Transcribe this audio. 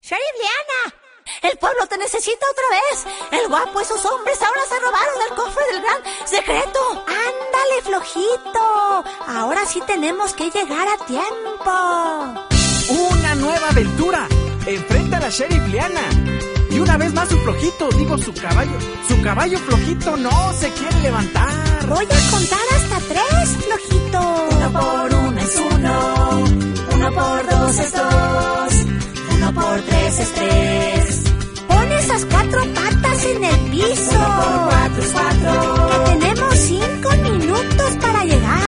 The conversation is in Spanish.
Sheriff Liana, el pueblo te necesita otra vez. El guapo y sus hombres ahora se robaron el cofre del gran secreto. Ándale, flojito. Ahora sí tenemos que llegar a tiempo. ¡Una nueva aventura! Enfrenta a la Sheriff Liana. Y una vez más su flojito, su caballo flojito no se quiere levantar. Voy a contar hasta 3, flojito. 1 por 1 es 1, 1 por 2 es 2.